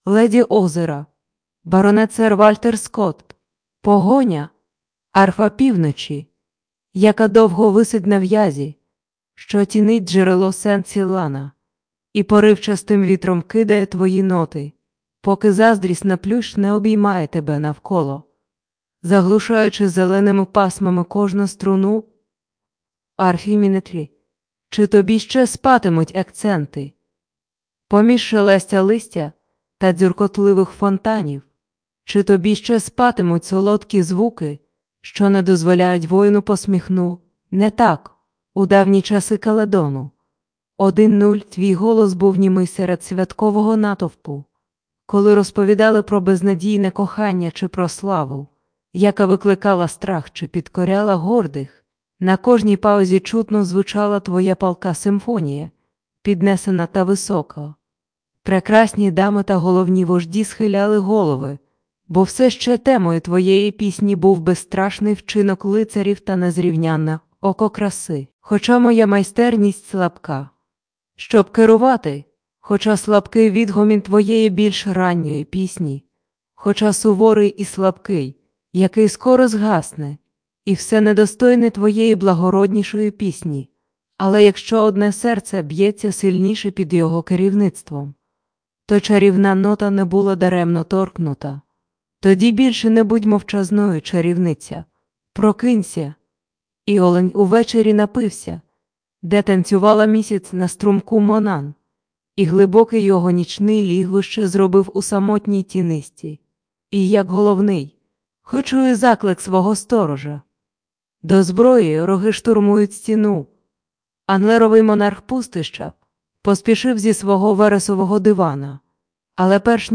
Леді озера, баронет сер Вальтер Скотт, погоня, арфа півночі, яка довго висить на в'язі, що тінить джерело Сен-Сілана, і поривчастим вітром кидає твої ноти, поки заздрісна плющ не обіймає тебе навколо, заглушаючи зеленими пасмами кожну струну. Арфі мінетрі, чи тобі ще спатимуть акценти? Поміж шелестя листя та дзюркотливих фонтанів, чи тобі ще спатимуть солодкі звуки, що не дозволяють воїну посміхну? Не так, у давні часи Каледону. 1:0 твій голос був німий серед святкового натовпу, коли розповідали про безнадійне кохання чи про славу, яка викликала страх чи підкоряла гордих. На кожній паузі чутно звучала твоя палка симфонія, піднесена та висока. Прекрасні дами та головні вожді схиляли голови, бо все ще темою твоєї пісні був безстрашний вчинок лицарів та незрівнянне око краси. Хоча моя майстерність слабка, щоб керувати, хоча слабкий відгомін твоєї більш ранньої пісні, хоча суворий і слабкий, який скоро згасне, і все недостойне твоєї благороднішої пісні, але якщо одне серце б'ється сильніше під його керівництвом, то чарівна нота не була даремно торкнута. Тоді більше не будь мовчазною, чарівниця. Прокинься. І олень увечері напився, де танцювала місяць на струмку Монан, і глибокий його нічний лігвище зробив у самотній тінисті. І як головний, хочує заклик свого сторожа. До зброї роги штурмують стіну. Анлеровий монарх пустища поспішив зі свого вересового дивана, але перш